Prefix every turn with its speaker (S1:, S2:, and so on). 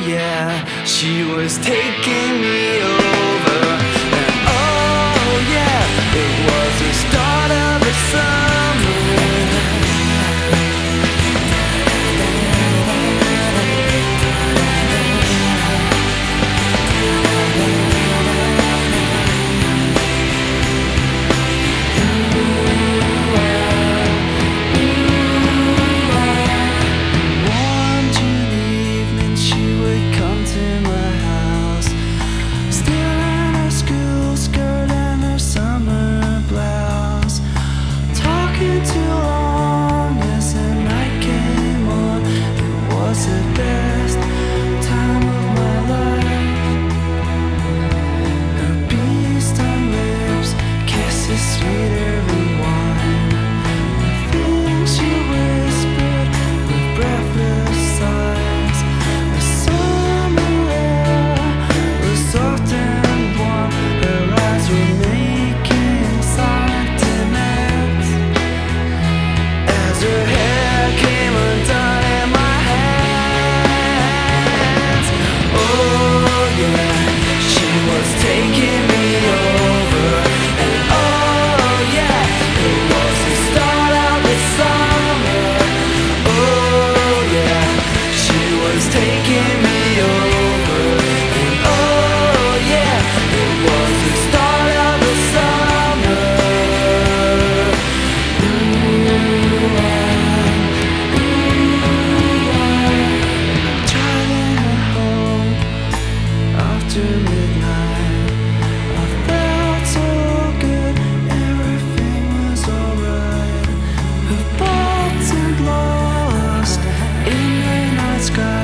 S1: yeah, she was taking me over. And oh yeah, it was the start of the summer. One June evening she would come to my house, still in her school skirt and her summer blouse, talking too long as the night came on. It was the best time of my life. Her bee-stung lips, kisses sweeter than wine. The things she whispered with breathless sighs. The summer air was soft and warm. Her eyes were making silent demands as her hair came undone in my hands. Oh yeah, she was taking me over. And oh yeah, it was the start of the summer. Oh yeah, she was taking me over. And oh yeah, it was the start of the summer. Driving her home after midnight, I felt so good, everything was alright. Her thoughts and lost in the night sky.